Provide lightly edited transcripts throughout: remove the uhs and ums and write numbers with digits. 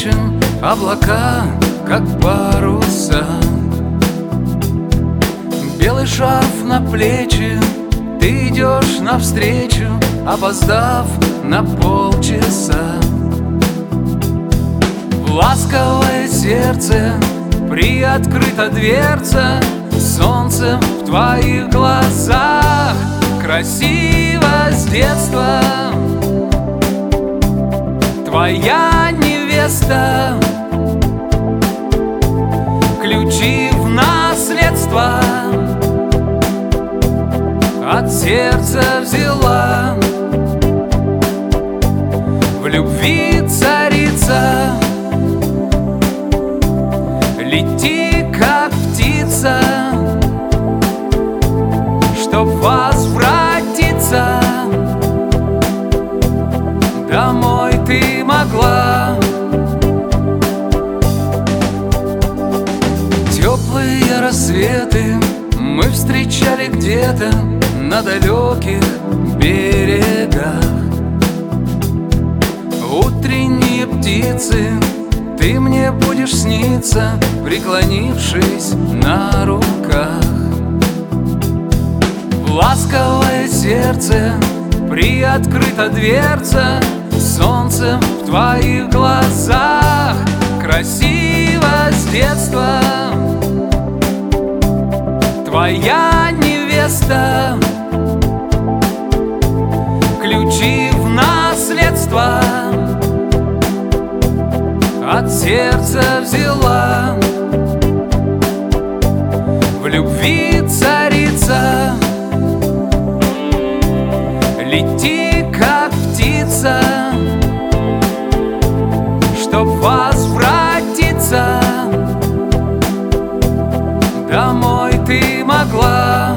вечен, облака, как паруса. Белый шарф на плечи, ты идешь навстречу, опоздав на полчаса. В ласковое сердце приоткрыта дверца, солнцем в твоих глазах красиво с детства. Твоя невеста, ключи в наследство от сердца взяла. В любви царица, лети как птица, чтоб возвратиться домой ты могла. Теплые рассветы мы встречали где-то на далеких берегах. Утренние птицы, ты мне будешь сниться, преклонившись на руках. В ласковое сердце приоткрыта дверца, солнцем в твоих глазах красиво с детства. Твоя невеста, ключи в наследство от сердца взяла. В любви царица, лети как птица, чтоб возвратиться домой ты могла.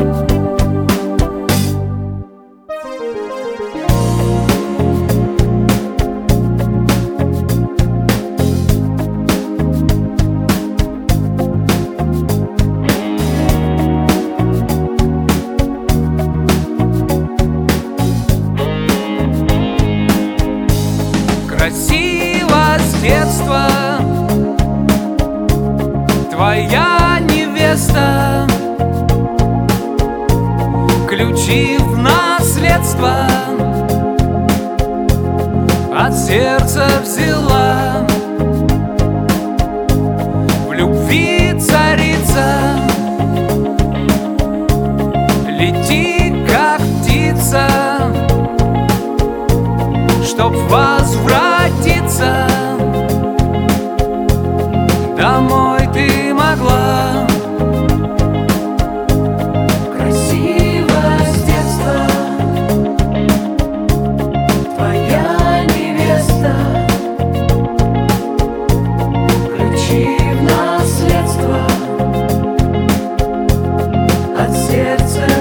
Красиво с детства твоя невеста, ключи в наследство от сердца взяла. В любви царица, лети как птица, чтоб возвратиться домой ты могла. Красиво с детства твоя невеста, ключи в наследство от сердца